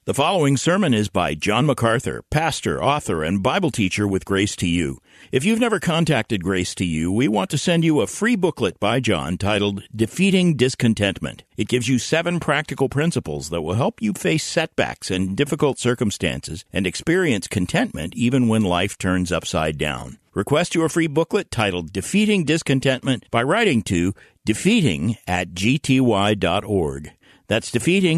The following sermon is by John MacArthur, pastor, author, and Bible teacher with Grace to You. If you've never contacted Grace to You, we want to send you a free booklet by John titled Defeating Discontentment. It gives you 7 practical principles that will help you face setbacks and difficult circumstances and experience contentment even when life turns upside down. Request your free booklet titled Defeating Discontentment by writing to defeating@gty.org. That's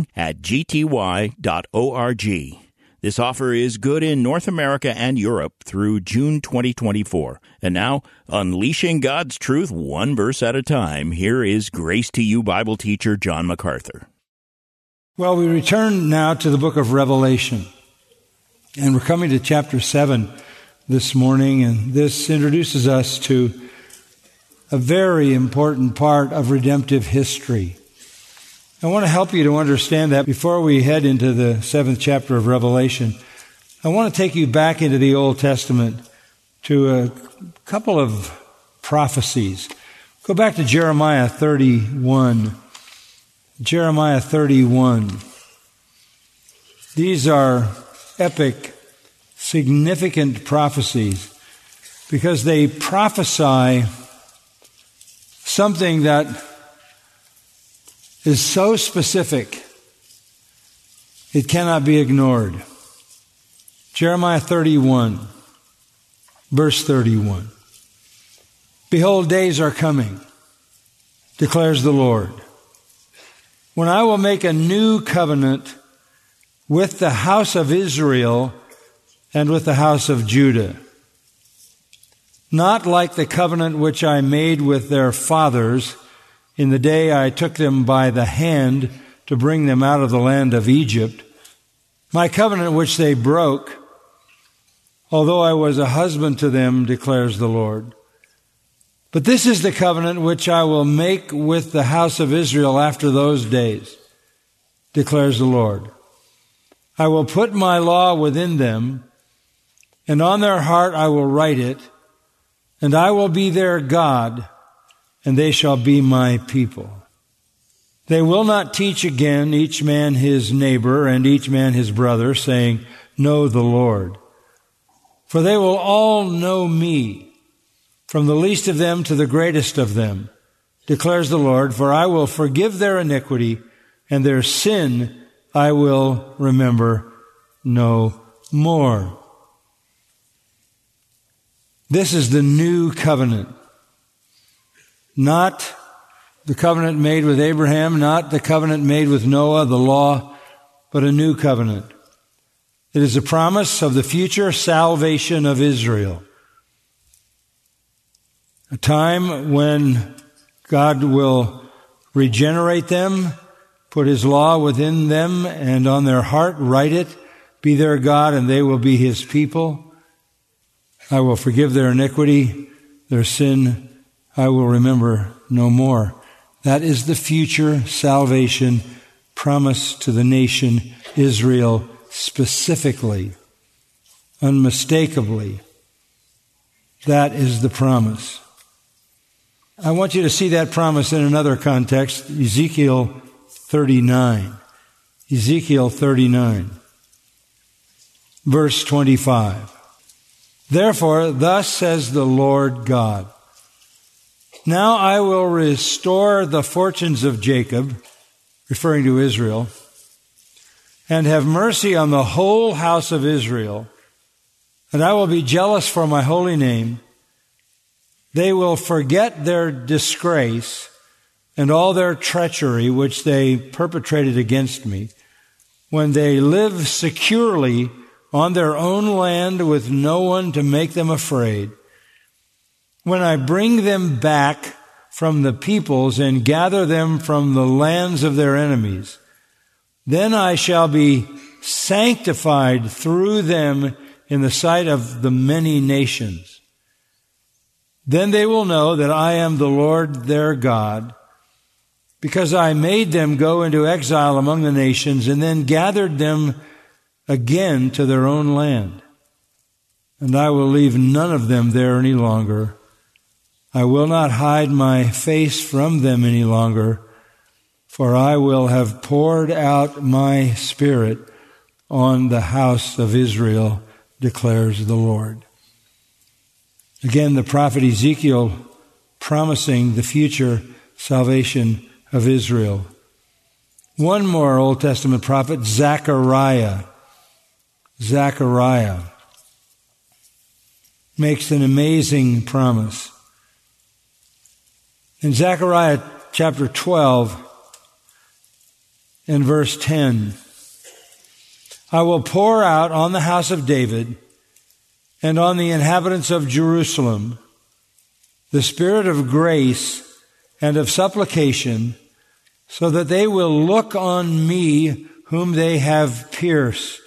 defeating@gty.org. This offer is good in North America and Europe through June 2024. And now, unleashing God's truth one verse at a time, here is Grace to You Bible teacher John MacArthur. Well, we return now to the book of Revelation. And we're coming to chapter 7 this morning, and this introduces us to a very important part of redemptive history. I want to help you to understand that before we head into the 7th chapter of Revelation. I want to take you back into the Old Testament to a couple of prophecies. Go back to Jeremiah 31. Jeremiah 31. These are epic, significant prophecies because they prophesy something that is so specific, it cannot be ignored. Jeremiah 31, verse 31. Behold, days are coming, declares the Lord, when I will make a new covenant with the house of Israel and with the house of Judah. Not like the covenant which I made with their fathers in the day I took them by the hand to bring them out of the land of Egypt, my covenant which they broke, although I was a husband to them, declares the Lord. But this is the covenant which I will make with the house of Israel after those days, declares the Lord. I will put my law within them, and on their heart I will write it, and I will be their God, and they shall be my people. They will not teach again each man his neighbor and each man his brother, saying, Know the Lord. For they will all know me, from the least of them to the greatest of them, declares the Lord, for I will forgive their iniquity, and their sin I will remember no more. This is the new covenant. Not the covenant made with Abraham, not the covenant made with Noah, the law, but a new covenant. It is a promise of the future salvation of Israel. A time when God will regenerate them, put His law within them, and on their heart write it, be their God, and they will be His people. I will forgive their iniquity, their sin I will remember no more. That is the future salvation promised to the nation Israel specifically, unmistakably. That is the promise. I want you to see that promise in another context, Ezekiel 39. Ezekiel 39, verse 25. Therefore, thus says the Lord God, now I will restore the fortunes of Jacob, referring to Israel, and have mercy on the whole house of Israel, and I will be jealous for my holy name. They will forget their disgrace and all their treachery which they perpetrated against me, when they live securely on their own land with no one to make them afraid. When I bring them back from the peoples and gather them from the lands of their enemies, then I shall be sanctified through them in the sight of the many nations. Then they will know that I am the Lord their God, because I made them go into exile among the nations and then gathered them again to their own land. And I will leave none of them there any longer. I will not hide my face from them any longer, for I will have poured out my Spirit on the house of Israel, declares the Lord. Again, the prophet Ezekiel promising the future salvation of Israel. One more Old Testament prophet, Zechariah. Zechariah makes an amazing promise. In Zechariah chapter 12 and verse 10, I will pour out on the house of David and on the inhabitants of Jerusalem the spirit of grace and of supplication, so that they will look on me whom they have pierced.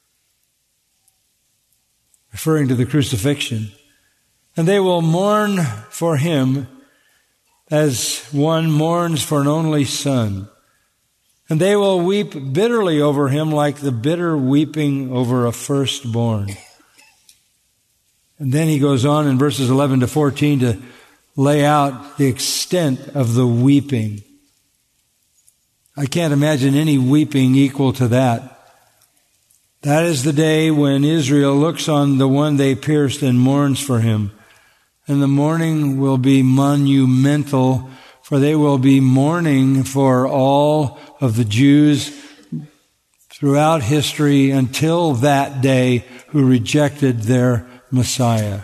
Referring to the crucifixion. And they will mourn for him as one mourns for an only son. And they will weep bitterly over him like the bitter weeping over a firstborn. And then he goes on in verses 11 to 14 to lay out the extent of the weeping. I can't imagine any weeping equal to that. That is the day when Israel looks on the one they pierced and mourns for him. And the mourning will be monumental, for they will be mourning for all of the Jews throughout history until that day who rejected their Messiah.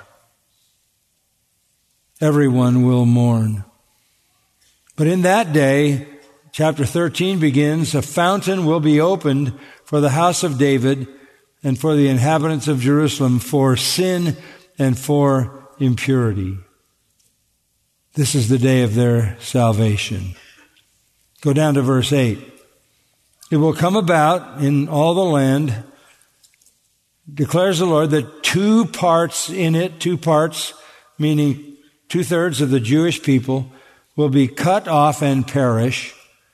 Everyone will mourn. But in that day, chapter 13 begins, a fountain will be opened for the house of David and for the inhabitants of Jerusalem for sin and for impurity. This is the day of their salvation. Go down to verse 8. It will come about in all the land, declares the Lord, that two parts in it, meaning 2/3 of the Jewish people, will be cut off and perish,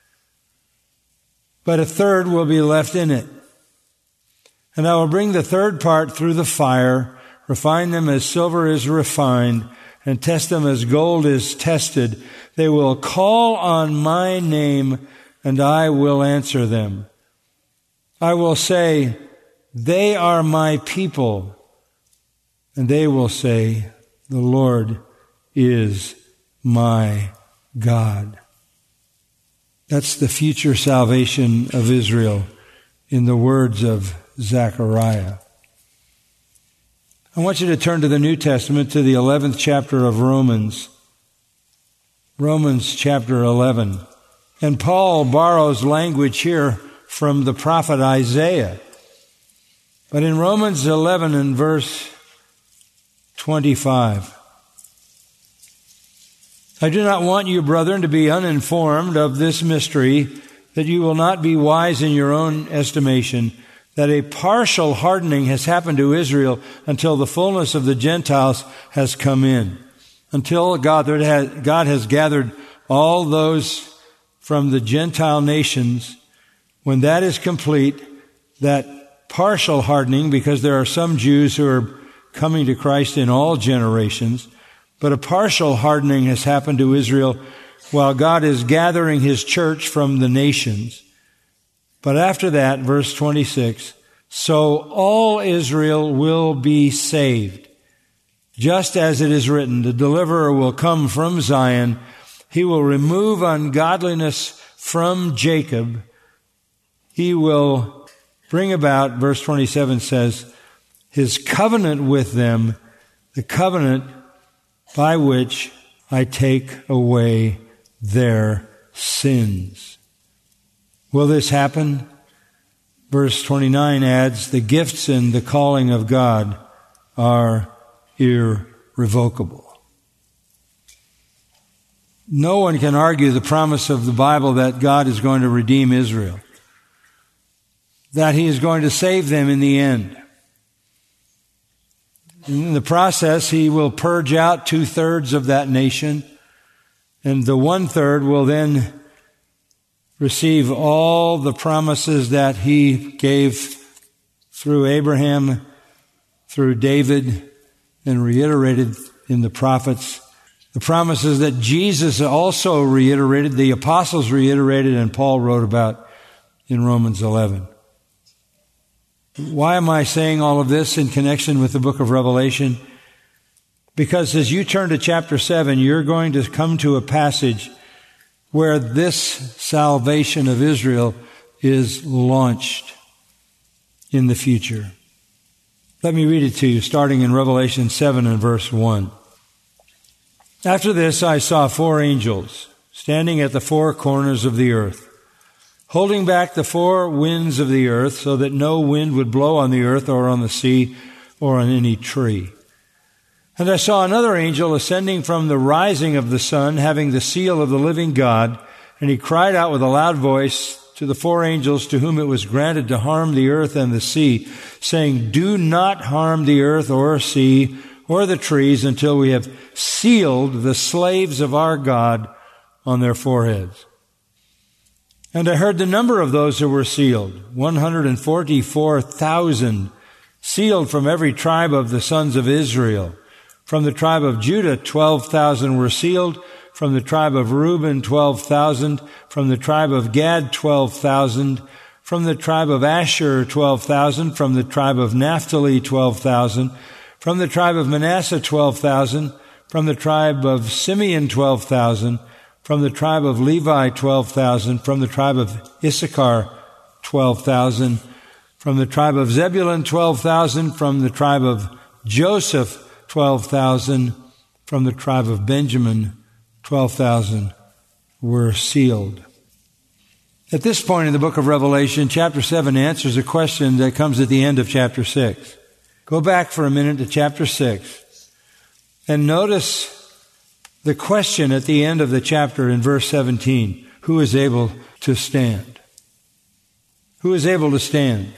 but a third will be left in it. And I will bring the third part through the fire, refine them as silver is refined, and test them as gold is tested. They will call on my name, and I will answer them. I will say, they are my people, and they will say, the Lord is my God. That's the future salvation of Israel in the words of Zechariah. I want you to turn to the New Testament, to the 11th chapter of Romans. Romans chapter 11. And Paul borrows language here from the prophet Isaiah. But in Romans 11 and verse 25, I do not want you, brethren, to be uninformed of this mystery, that you will not be wise in your own estimation, that a partial hardening has happened to Israel until the fullness of the Gentiles has come in. Until God has gathered all those from the Gentile nations. When that is complete, that partial hardening, because there are some Jews who are coming to Christ in all generations, but a partial hardening has happened to Israel while God is gathering his church from the nations. But after that, verse 26, so all Israel will be saved. Just as it is written, the deliverer will come from Zion. He will remove ungodliness from Jacob. He will bring about, verse 27 says, his covenant with them, the covenant by which I take away their sins. Will this happen? Verse 29 adds, the gifts and the calling of God are irrevocable. No one can argue the promise of the Bible that God is going to redeem Israel, that he is going to save them in the end. In the process, he will purge out 2/3 of that nation, and the 1/3 will then receive all the promises that he gave through Abraham, through David, and reiterated in the prophets. The promises that Jesus also reiterated, the apostles reiterated, and Paul wrote about in Romans 11. Why am I saying all of this in connection with the book of Revelation? Because as you turn to chapter 7, you're going to come to a passage where this salvation of Israel is launched in the future. Let me read it to you, starting in Revelation 7 and verse 1. After this I saw 4 angels standing at the 4 corners of the earth, holding back the 4 winds of the earth so that no wind would blow on the earth or on the sea or on any tree. And I saw another angel ascending from the rising of the sun, having the seal of the living God, and he cried out with a loud voice to the 4 angels to whom it was granted to harm the earth and the sea, saying, "Do not harm the earth or sea or the trees until we have sealed the slaves of our God on their foreheads." And I heard the number of those who were sealed, 144,000, sealed from every tribe of the sons of Israel. From the tribe of Judah, 12,000 were sealed. From the tribe of Reuben, 12,000. From the tribe of Gad, 12,000. From the tribe of Asher, 12,000. From the tribe of Naphtali, 12,000. From the tribe of Manasseh, 12,000. From the tribe of Simeon, 12,000. From the tribe of Levi, 12,000. From the tribe of Issachar, 12,000. From the tribe of Zebulun, 12,000. From the tribe of Joseph, 12,000. From the tribe of Benjamin, 12,000 were sealed. At this point in the book of Revelation, chapter 7 answers a question that comes at the end of chapter 6. Go back for a minute to chapter 6 and notice the question at the end of the chapter in verse 17. Who is able to stand? Who is able to stand?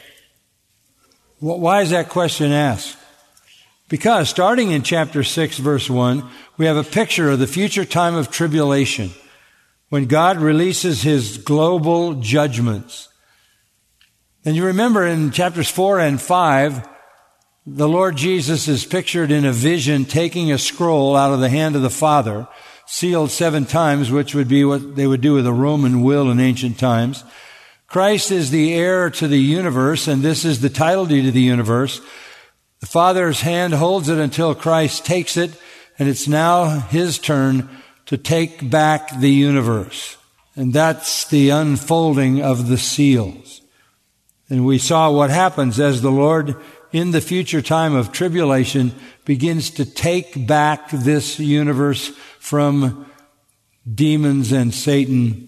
Why is that question asked? Because starting in chapter 6, verse 1, we have a picture of the future time of tribulation when God releases His global judgments. And you remember in chapters 4 and 5, the Lord Jesus is pictured in a vision taking a scroll out of the hand of the Father, sealed 7 times, which would be what they would do with a Roman will in ancient times. Christ is the heir to the universe, and this is the title deed of the universe. The Father's hand holds it until Christ takes it, and it's now His turn to take back the universe. And that's the unfolding of the seals. And we saw what happens as the Lord, in the future time of tribulation, begins to take back this universe from demons and Satan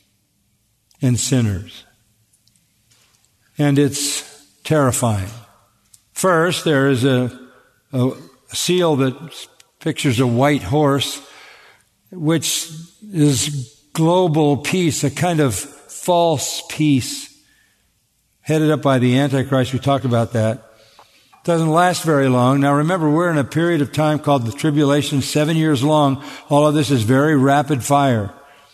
and sinners. And it's terrifying. First, there is a seal that pictures a white horse, which is global peace, a kind of false peace, headed up by the Antichrist. We talked about that. It doesn't last very long. Now remember, we're in a period of time called the tribulation, 7 years long. All of this is very rapid fire.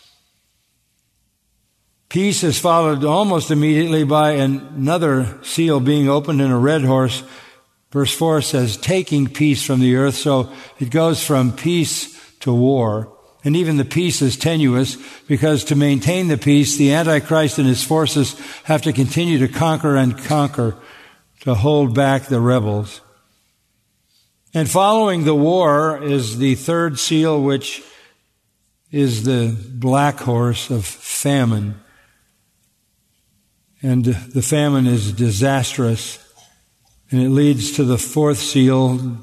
Peace is followed almost immediately by another seal being opened in a red horse. Verse 4 says, taking peace from the earth. So it goes from peace to war. And even the peace is tenuous because to maintain the peace, the Antichrist and his forces have to continue to conquer and conquer to hold back the rebels. And following the war is the third seal, which is the black horse of famine. And the famine is disastrous. And it leads to the fourth seal,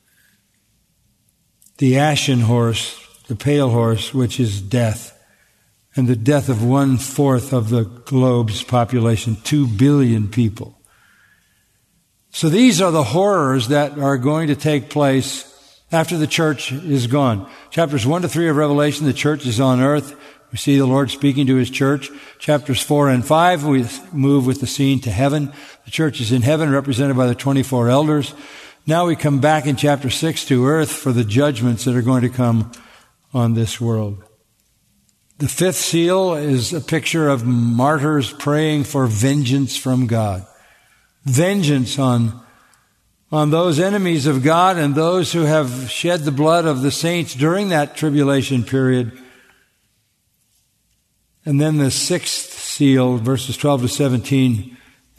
the ashen horse, the pale horse, which is death. And the death of 1/4 of the globe's population, 2 billion people. So these are the horrors that are going to take place after the church is gone. Chapters 1 to 3 of Revelation, the church is on earth. We see the Lord speaking to His church. Chapters 4 and 5, we move with the scene to heaven. The church is in heaven, represented by the 24 elders. Now we come back in chapter 6 to earth for the judgments that are going to come on this world. The fifth seal is a picture of martyrs praying for vengeance from God. Vengeance on those enemies of God and those who have shed the blood of the saints during that tribulation period. And then the sixth seal, verses 12 to 17,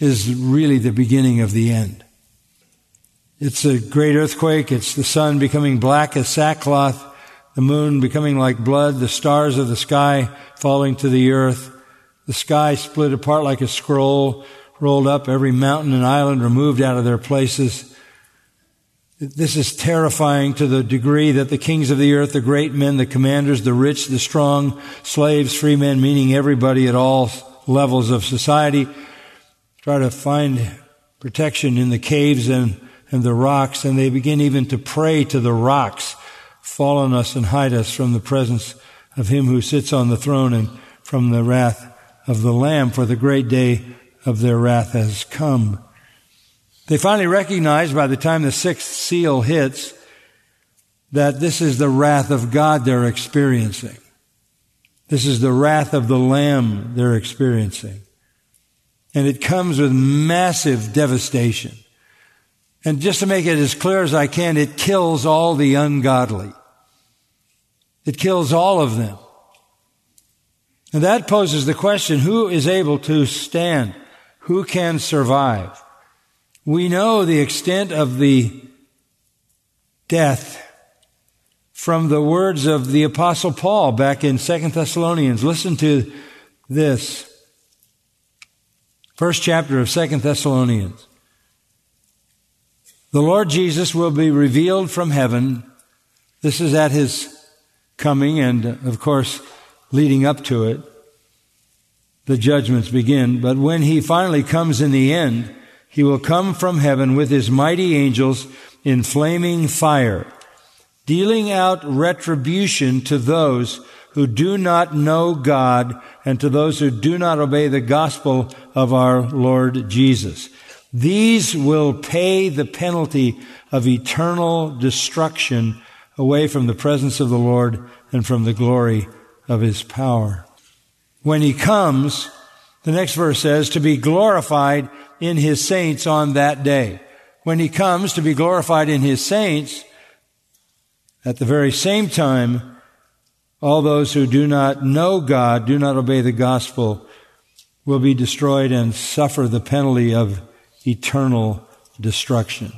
is really the beginning of the end. It's a great earthquake. It's the sun becoming black as sackcloth, the moon becoming like blood, the stars of the sky falling to the earth, the sky split apart like a scroll, rolled up, every mountain and island removed out of their places. This is terrifying to the degree that the kings of the earth, the great men, the commanders, the rich, the strong, slaves, free men, meaning everybody at all levels of society, try to find protection in the caves and the rocks, and they begin even to pray to the rocks, fall on us and hide us from the presence of him who sits on the throne and from the wrath of the Lamb, for the great day of their wrath has come. They finally recognize by the time the sixth seal hits that this is the wrath of God they're experiencing. This is the wrath of the Lamb they're experiencing. And it comes with massive devastation. And just to make it as clear as I can, it kills all the ungodly. It kills all of them. And that poses the question, who is able to stand? Who can survive? We know the extent of the death from the words of the Apostle Paul back in 2 Thessalonians. Listen to this. First chapter of 2 Thessalonians. The Lord Jesus will be revealed from heaven. This is at his coming, and of course, leading up to it, the judgments begin. But when he finally comes in the end, he will come from heaven with his mighty angels in flaming fire, dealing out retribution to those who do not know God and to those who do not obey the gospel of our Lord Jesus. These will pay the penalty of eternal destruction away from the presence of the Lord and from the glory of his power. When he comes, the next verse says, to be glorified in his saints on that day. When he comes to be glorified in his saints, at the very same time, all those who do not know God, do not obey the gospel, will be destroyed and suffer the penalty of eternal destruction.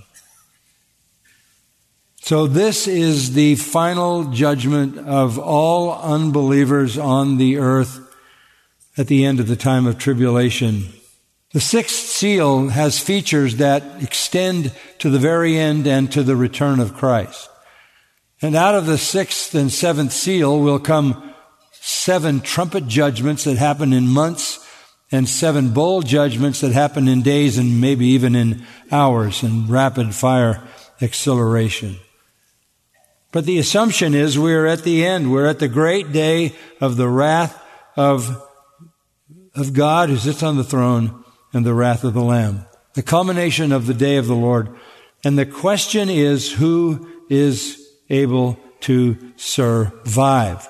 So this is the final judgment of all unbelievers on the earth at the end of the time of tribulation. The sixth seal has features that extend to the very end and to the return of Christ. And out of the sixth and seventh seal will come 7 trumpet judgments that happen in months and 7 bowl judgments that happen in days and maybe even in hours in rapid fire acceleration. But the assumption is we're at the end. We're at the great day of the wrath of God who sits on the throne and the wrath of the Lamb. The culmination of the day of the Lord. And the question is, who is able to survive?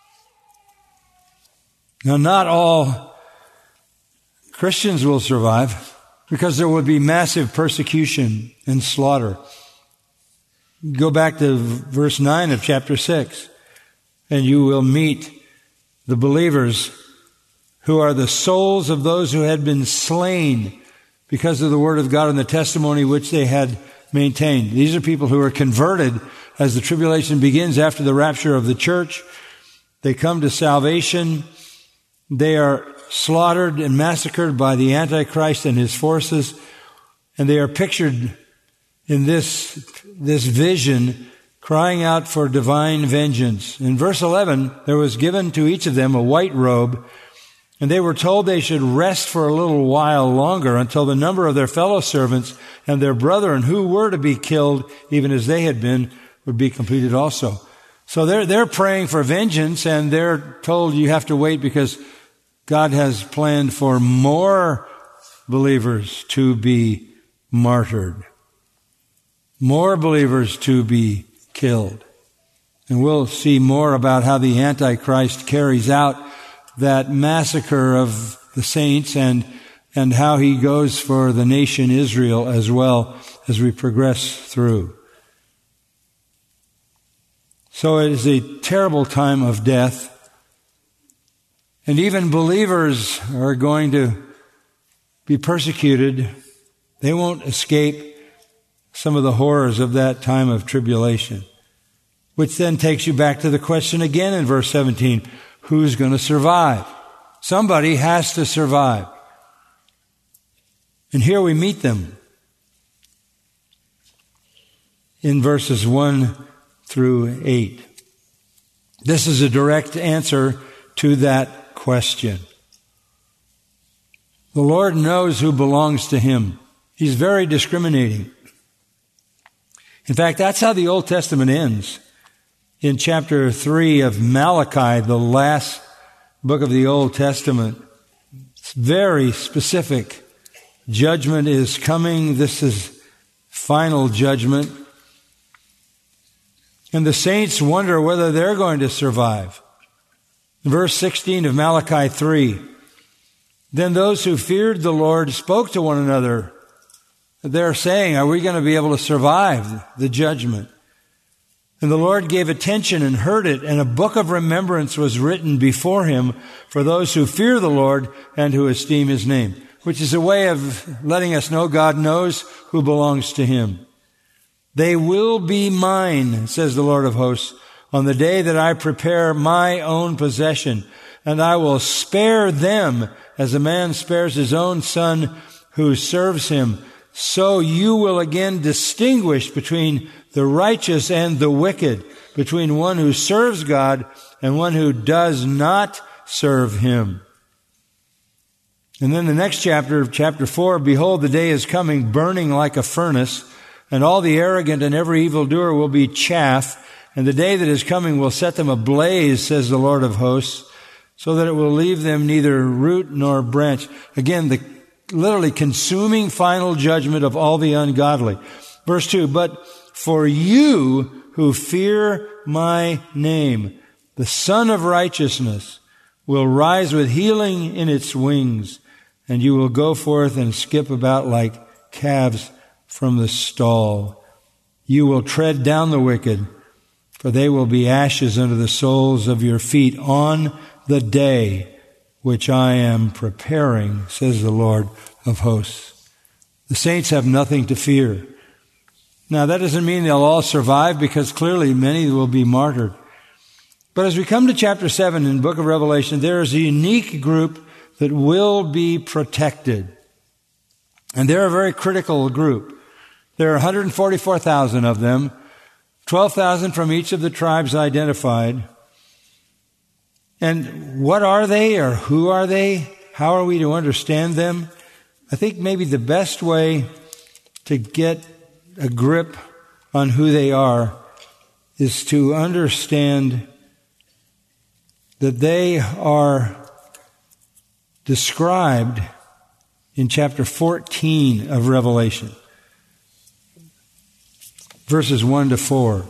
Now, not all Christians will survive because there will be massive persecution and slaughter. Go back to verse 9 of chapter 6, and you will meet the believers who are the souls of those who had been slain because of the word of God and the testimony which they had maintained. These are people who are converted as the tribulation begins after the rapture of the church. They come to salvation. They are slaughtered and massacred by the Antichrist and his forces, and they are pictured in this vision crying out for divine vengeance. In verse 11, there was given to each of them a white robe, and they were told they should rest for a little while longer until the number of their fellow servants and their brethren who were to be killed, even as they had been, would be completed also. So they're praying for vengeance, and they're told you have to wait because God has planned for more believers to be martyred, more believers to be killed. And we'll see more about how the Antichrist carries out that massacre of the saints and how he goes for the nation Israel as well as we progress through. So it is a terrible time of death. And even believers are going to be persecuted, they won't escape some of the horrors of that time of tribulation. Which then takes you back to the question again in verse 17, who's going to survive? Somebody has to survive. And here we meet them in verses 1 through 8. This is a direct answer to that question. The Lord knows who belongs to Him. He's very discriminating. In fact, that's how the Old Testament ends. In chapter 3 of Malachi, the last book of the Old Testament, it's very specific. Judgment is coming. This is final judgment. And the saints wonder whether they're going to survive. Verse 16 of Malachi 3, then those who feared the Lord spoke to one another. They're saying, are we going to be able to survive the judgment? And the Lord gave attention and heard it, and a book of remembrance was written before Him for those who fear the Lord and who esteem His name, which is a way of letting us know God knows who belongs to Him. They will be mine, says the Lord of hosts, on the day that I prepare my own possession, and I will spare them as a man spares his own son who serves him. So you will again distinguish between the righteous and the wicked, between one who serves God and one who does not serve Him. And then the next chapter, chapter 4, behold, the day is coming, burning like a furnace, and all the arrogant and every evildoer will be chaff, and the day that is coming will set them ablaze, says the Lord of hosts, so that it will leave them neither root nor branch. Again, the literally consuming final judgment of all the ungodly. Verse 2, but for you who fear my name, the Son of Righteousness will rise with healing in its wings, and you will go forth and skip about like calves from the stall. You will tread down the wicked, for they will be ashes under the soles of your feet on the day which I am preparing, says the Lord of hosts. The saints have nothing to fear. Now, that doesn't mean they'll all survive, because clearly many will be martyred. But as we come to chapter 7 in the book of Revelation, there is a unique group that will be protected. And they're a very critical group. There are 144,000 of them, 12,000 from each of the tribes identified. And what are they, or who are they? How are we to understand them? I think maybe the best way to get a grip on who they are is to understand that they are described in chapter 14 of Revelation, verses 1 to 4.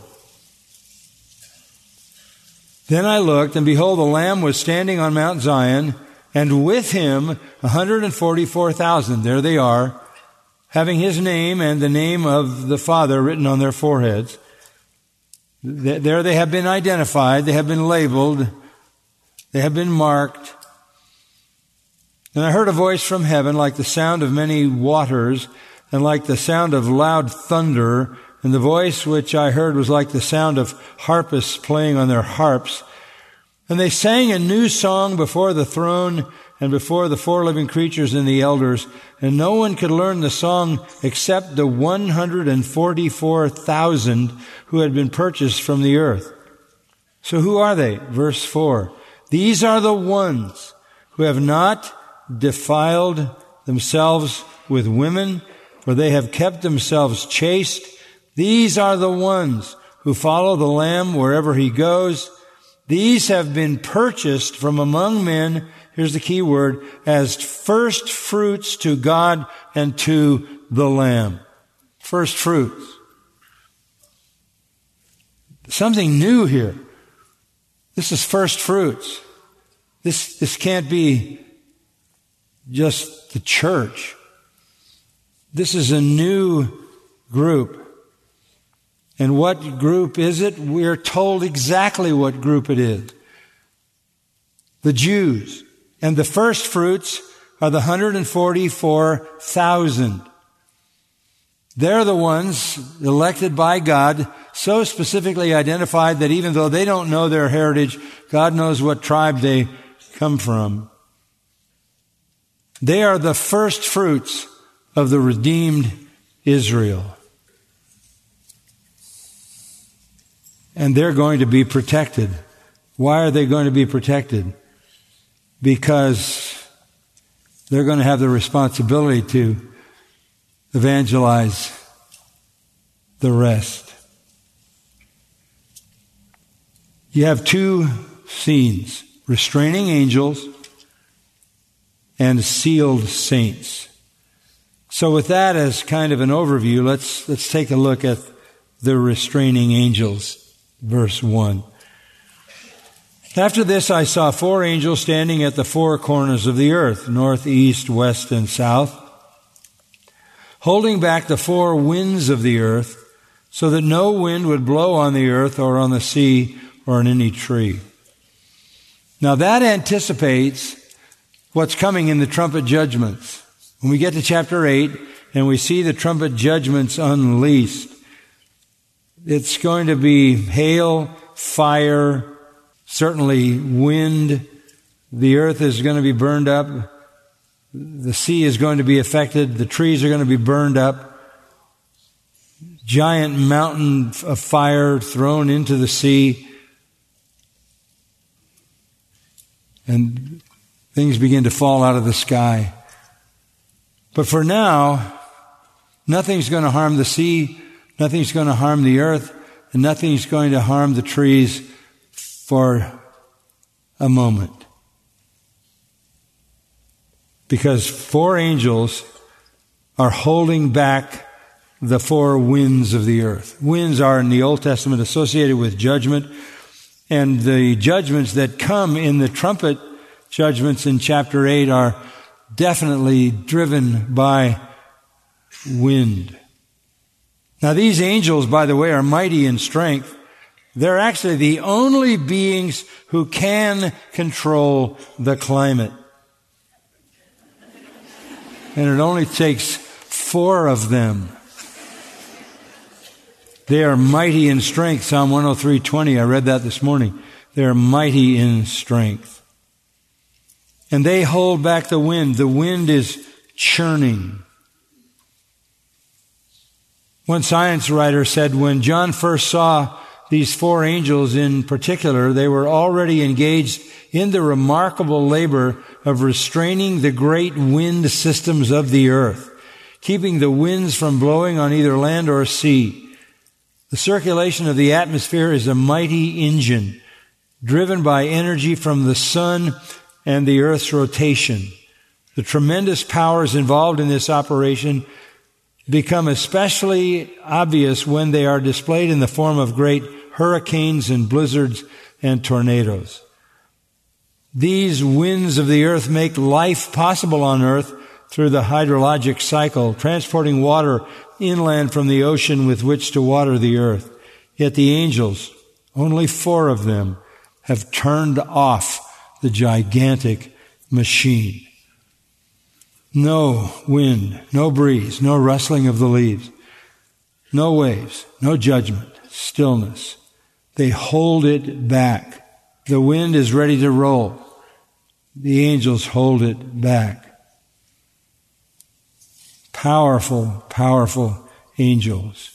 Then I looked, and behold, the Lamb was standing on Mount Zion, and with Him 144,000. There they are, having His name and the name of the Father written on their foreheads. There they have been identified, they have been labeled, they have been marked. And I heard a voice from heaven like the sound of many waters, and like the sound of loud thunder. And the voice which I heard was like the sound of harpists playing on their harps. And they sang a new song before the throne and before the four living creatures and the elders. And no one could learn the song except the 144,000 who had been purchased from the earth. So who are they? Verse 4. These are the ones who have not defiled themselves with women, for they have kept themselves chaste. These are the ones who follow the Lamb wherever He goes. These have been purchased from among men, here's the key word, as first fruits to God and to the Lamb. First fruits. Something new here. This is first fruits. This can't be just the church. This is a new group. And what group is it? We're told exactly what group it is. The Jews. And the first fruits are the 144,000. They're the ones elected by God, so specifically identified that even though they don't know their heritage, God knows what tribe they come from. They are the first fruits of the redeemed Israel. And they're going to be protected. Why are they going to be protected? Because they're going to have the responsibility to evangelize the rest. You have two scenes: restraining angels and sealed saints. So with that as kind of an overview, let's take a look at the restraining angels. Verse 1. After this I saw 4 angels standing at the 4 corners of the earth, north, east, west, and south, holding back the 4 winds of the earth, so that no wind would blow on the earth or on the sea or on any tree. Now that anticipates what's coming in the trumpet judgments. When we get to chapter 8 and we see the trumpet judgments unleashed, it's going to be hail, fire, certainly wind. The earth is going to be burned up. The sea is going to be affected. The trees are going to be burned up. Giant mountain of fire thrown into the sea. And things begin to fall out of the sky. But for now, nothing's going to harm the sea. Nothing's going to harm the earth, and nothing's going to harm the trees for a moment. Because 4 angels are holding back the 4 winds of the earth. Winds are in the Old Testament associated with judgment, and the judgments that come in the trumpet judgments in chapter 8 are definitely driven by wind. Now these angels, by the way, are mighty in strength. They're actually the only beings who can control the climate. And it only takes 4 of them. They are mighty in strength. Psalm 103:20, I read that this morning. They are mighty in strength. And they hold back the wind. The wind is churning. One science writer said when John first saw these 4 angels in particular, they were already engaged in the remarkable labor of restraining the great wind systems of the earth, keeping the winds from blowing on either land or sea. The circulation of the atmosphere is a mighty engine, driven by energy from the sun and the earth's rotation. The tremendous powers involved in this operation become especially obvious when they are displayed in the form of great hurricanes and blizzards and tornadoes. These winds of the earth make life possible on earth through the hydrologic cycle, transporting water inland from the ocean with which to water the earth. Yet the angels, only 4 of them, have turned off the gigantic machine. No wind, no breeze, no rustling of the leaves, no waves, no judgment, stillness. They hold it back. The wind is ready to roll. The angels hold it back. Powerful, powerful angels.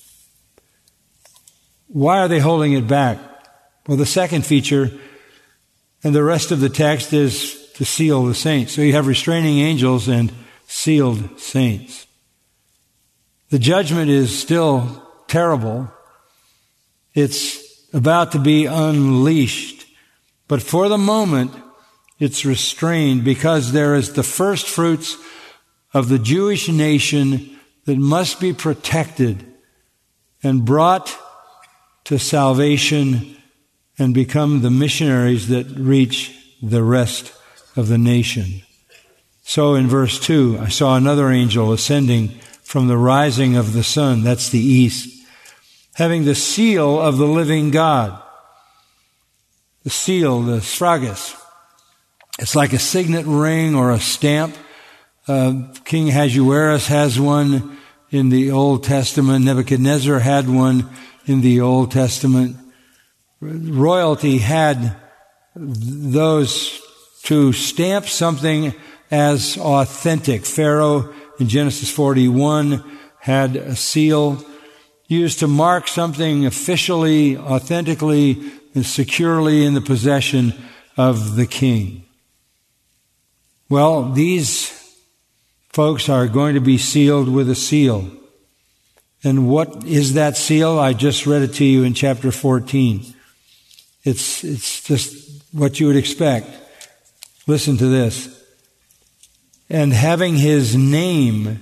Why are they holding it back? Well, the second feature and the rest of the text is to seal the saints. So you have restraining angels and sealed saints. The judgment is still terrible. It's about to be unleashed. But for the moment, it's restrained because there is the first fruits of the Jewish nation that must be protected and brought to salvation and become the missionaries that reach the rest of the nation. So in verse 2, I saw another angel ascending from the rising of the sun, that's the east, having the seal of the living God. The seal, the sphragus, it's like a signet ring or a stamp King Ahasuerus has one in the Old Testament. Nebuchadnezzar had one in the Old Testament. Royalty had those to stamp something as authentic. Pharaoh in Genesis 41 had a seal used to mark something officially, authentically, and securely in the possession of the king. Well, these folks are going to be sealed with a seal. And what is that seal? I just read it to you in chapter 14. It's just what you would expect. Listen to this. And having his name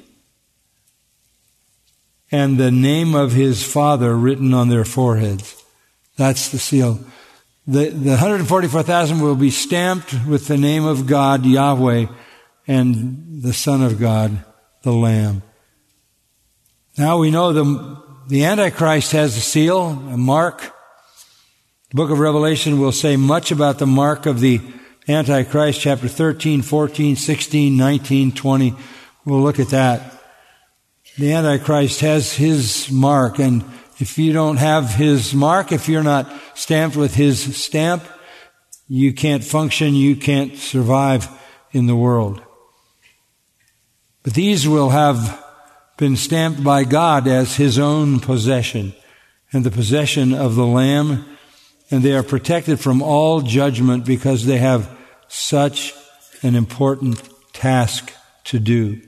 and the name of his father written on their foreheads. That's the seal. The 144,000 will be stamped with the name of God, Yahweh, and the Son of God, the Lamb. Now we know the Antichrist has a seal, a mark. The book of Revelation will say much about the mark of the Antichrist, chapter 13, 14, 16, 19, 20. We'll look at that. The Antichrist has his mark, and if you don't have his mark, if you're not stamped with his stamp, you can't function, you can't survive in the world. But these will have been stamped by God as his own possession and the possession of the Lamb, and they are protected from all judgment because they have such an important task to do.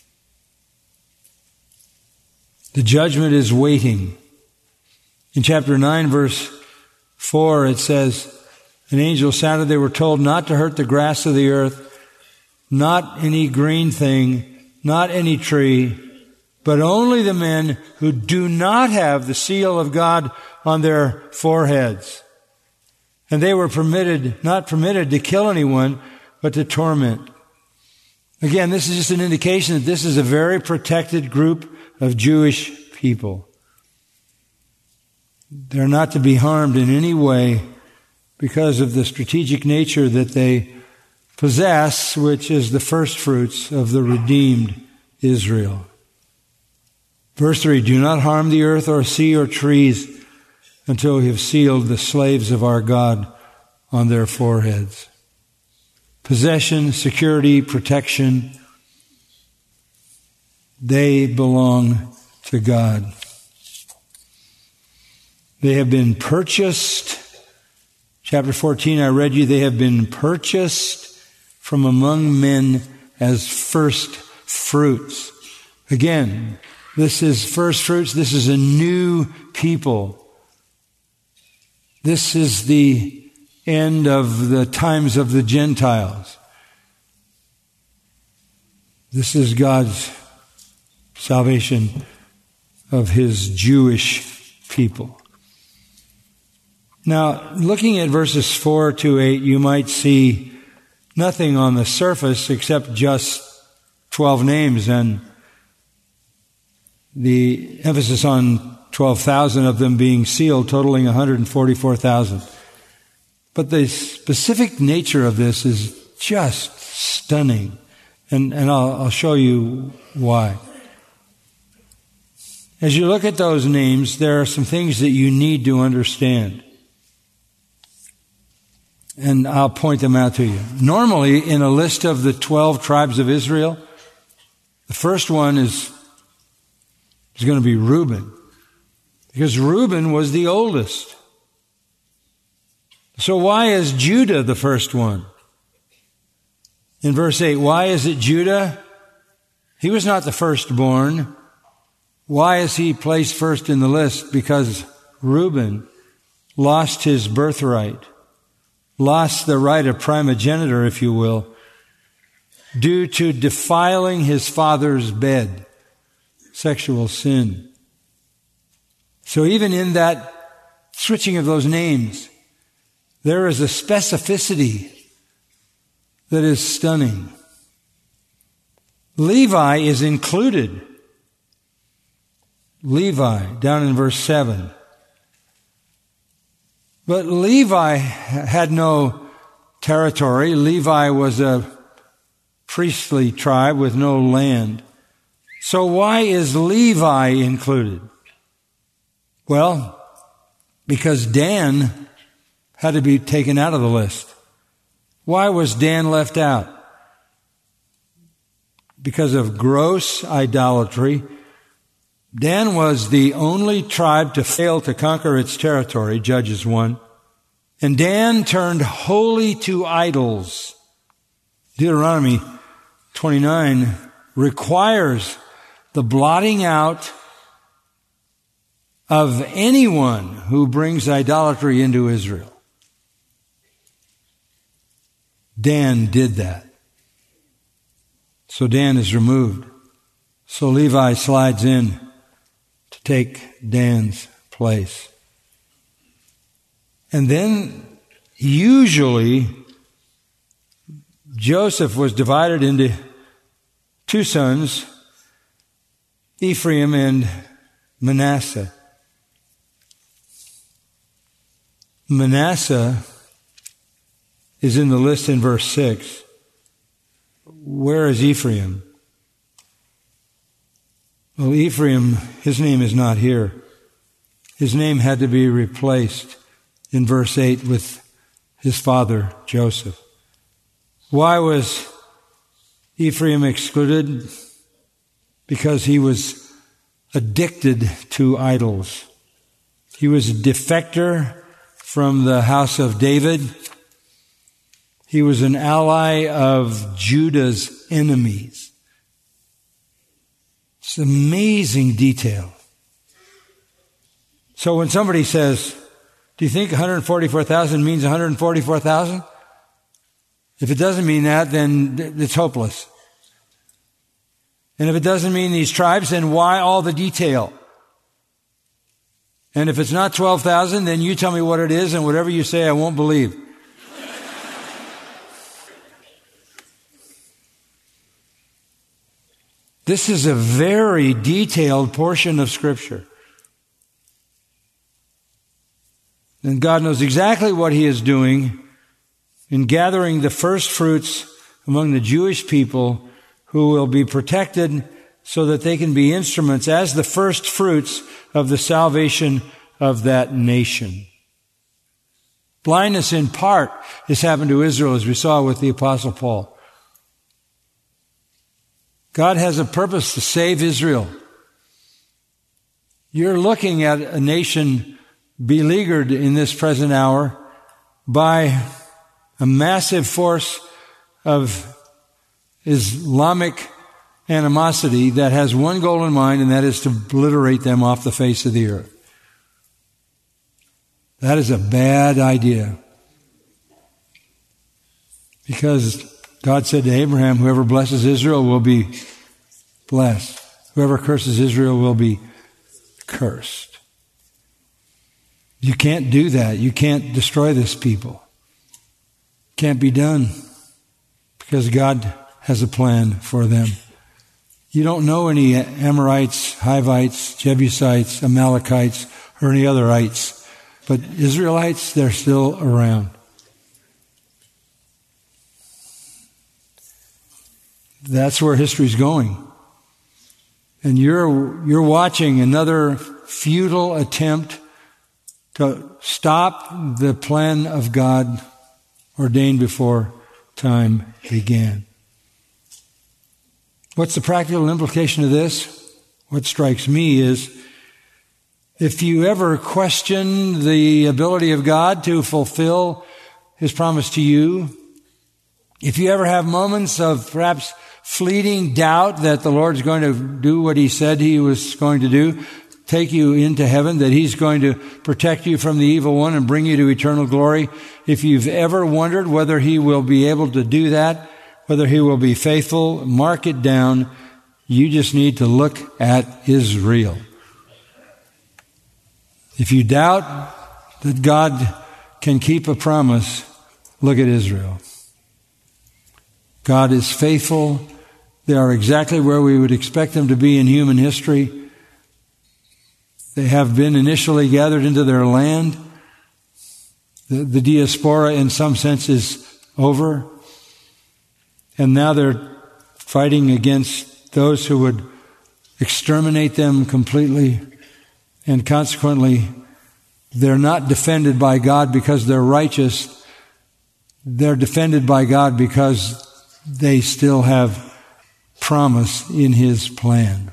The judgment is waiting. In chapter 9, verse 4, it says, an angel sounded, they were told not to hurt the grass of the earth, not any green thing, not any tree, but only the men who do not have the seal of God on their foreheads. And they were not permitted to kill anyone, but to torment. Again, this is just an indication that this is a very protected group of Jewish people. They're not to be harmed in any way because of the strategic nature that they possess, which is the first fruits of the redeemed Israel. Verse 3, do not harm the earth or sea or trees until we have sealed the slaves of our God on their foreheads. Possession, security, protection, they belong to God. They have been purchased. Chapter 14, I read you, they have been purchased from among men as first fruits. Again, this is first fruits. This is a new people. This is the end of the times of the Gentiles. This is God's salvation of his Jewish people. Now, looking at verses 4 to 8, you might see nothing on the surface except just 12 names and the emphasis on 12,000 of them being sealed, totaling 144,000. But the specific nature of this is just stunning. And I'll show you why. As you look at those names, there are some things that you need to understand. And I'll point them out to you. Normally, in a list of the 12 tribes of Israel, the first one is going to be Reuben. Because Reuben was the oldest. So why is Judah the first one? In verse 8, why is it Judah? He was not the firstborn. Why is he placed first in the list? Because Reuben lost his birthright, lost the right of primogeniture, if you will, due to defiling his father's bed, sexual sin. So even in that switching of those names, there is a specificity that is stunning. Levi is included. Levi, down in verse 7. But Levi had no territory. Levi was a priestly tribe with no land. So why is Levi included? Well, because Dan had to be taken out of the list. Why was Dan left out? Because of gross idolatry. Dan was the only tribe to fail to conquer its territory, Judges 1. And Dan turned wholly to idols. Deuteronomy 29 requires the blotting out of anyone who brings idolatry into Israel. Dan did that. So Dan is removed. So Levi slides in to take Dan's place. And then usually Joseph was divided into two sons, Ephraim and Manasseh. Manasseh is in the list in verse 6. Where is Ephraim? Well, Ephraim, his name is not here. His name had to be replaced in verse 8 with his father, Joseph. Why was Ephraim excluded? Because he was addicted to idols. He was a defector from the house of David. He was an ally of Judah's enemies. It's amazing detail. So when somebody says, do you think 144,000 means 144,000? If it doesn't mean that, then it's hopeless. And if it doesn't mean these tribes, then why all the detail? And if it's not 12,000, then you tell me what it is, and whatever you say, I won't believe. This is a very detailed portion of Scripture. And God knows exactly what He is doing in gathering the first fruits among the Jewish people who will be protected so that they can be instruments as the first fruits of the salvation of that nation. Blindness in part has happened to Israel, as we saw with the Apostle Paul. God has a purpose to save Israel. You're looking at a nation beleaguered in this present hour by a massive force of Islamic animosity that has one goal in mind, and that is to obliterate them off the face of the earth. That is a bad idea. Because God said to Abraham, whoever blesses Israel will be blessed. Whoever curses Israel will be cursed. You can't do that. You can't destroy this people. Can't be done. Because God has a plan for them. You don't know any Amorites, Hivites, Jebusites, Amalekites, or any otherites. But Israelites, they're still around. That's where history's going. And you're watching another futile attempt to stop the plan of God ordained before time began. What's the practical implication of this? What strikes me is, if you ever question the ability of God to fulfill His promise to you, if you ever have moments of perhaps fleeting doubt that the Lord's going to do what He said He was going to do, take you into heaven, that He's going to protect you from the evil one and bring you to eternal glory, if you've ever wondered whether He will be able to do that, whether He will be faithful, mark it down. You just need to look at Israel. If you doubt that God can keep a promise, look at Israel. God is faithful. They are exactly where we would expect them to be in human history. They have been initially gathered into their land. The diaspora, in some sense, is over. And now they're fighting against those who would exterminate them completely, and consequently, they're not defended by God because they're righteous. They're defended by God because they still have promise in His plan.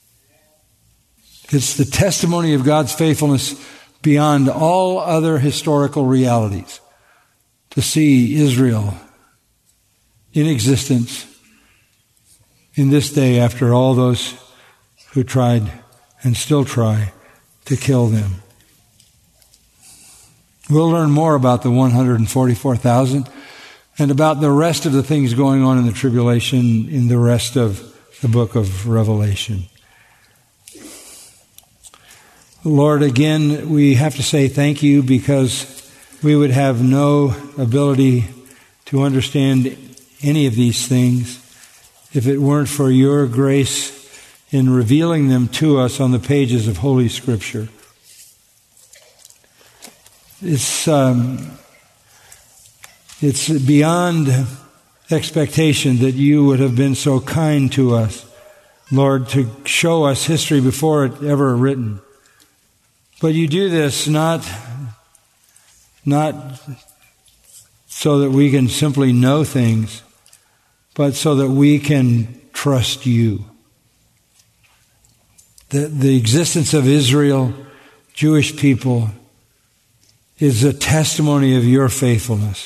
It's the testimony of God's faithfulness beyond all other historical realities to see Israel in existence in this day after all those who tried and still try to kill them. We'll learn more about the 144,000 and about the rest of the things going on in the tribulation in the rest of the book of Revelation. Lord, again, we have to say thank you because we would have no ability to understand any of these things if it weren't for your grace in revealing them to us on the pages of Holy Scripture. It's beyond expectation that you would have been so kind to us, Lord, to show us history before it ever written. But you do this not so that we can simply know things, but so that we can trust you. The existence of Israel, Jewish people, is a testimony of your faithfulness.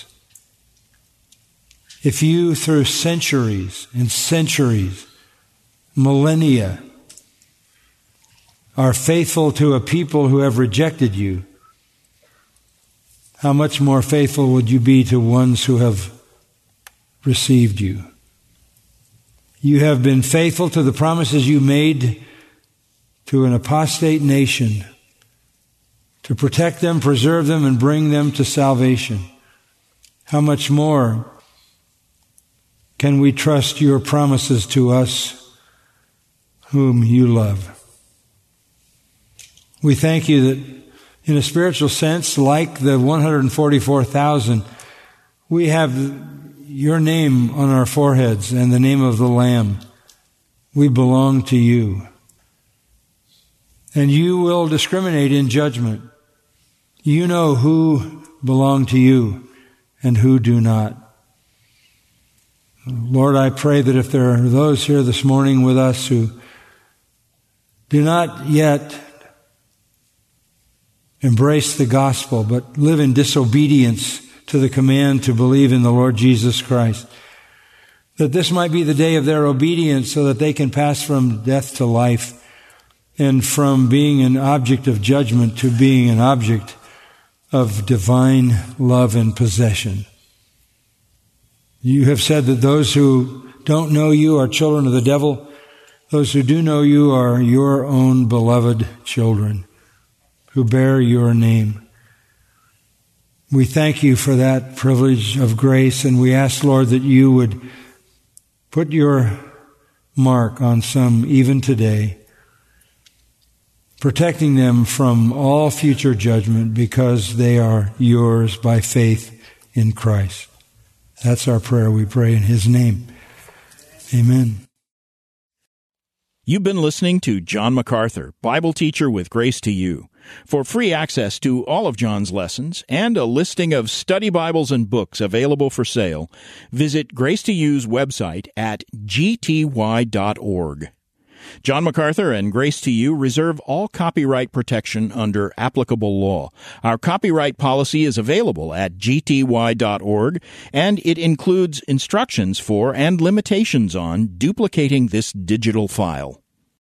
If you, through centuries and centuries, millennia, are faithful to a people who have rejected you, how much more faithful would you be to ones who have received you? You have been faithful to the promises you made to an apostate nation, to protect them, preserve them, and bring them to salvation. How much more can we trust your promises to us whom you love? We thank you that in a spiritual sense, like the 144,000, we have your name on our foreheads and the name of the Lamb. We belong to you. And you will discriminate in judgment. You know who belong to you and who do not. Lord, I pray that if there are those here this morning with us who do not yet embrace the gospel, but live in disobedience to the command to believe in the Lord Jesus Christ, that this might be the day of their obedience so that they can pass from death to life and from being an object of judgment to being an object of divine love and possession. You have said that those who don't know you are children of the devil. Those who do know you are your own beloved children who bear your name. We thank you for that privilege of grace, and we ask, Lord, that you would put your mark on some even today, protecting them from all future judgment because they are yours by faith in Christ. That's our prayer, we pray in His name. Amen. You've been listening to John MacArthur, Bible teacher with Grace to You. For free access to all of John's lessons and a listing of study Bibles and books available for sale, visit Grace to You's website at gty.org. John MacArthur and Grace to You reserve all copyright protection under applicable law. Our copyright policy is available at gty.org, and it includes instructions for and limitations on duplicating this digital file.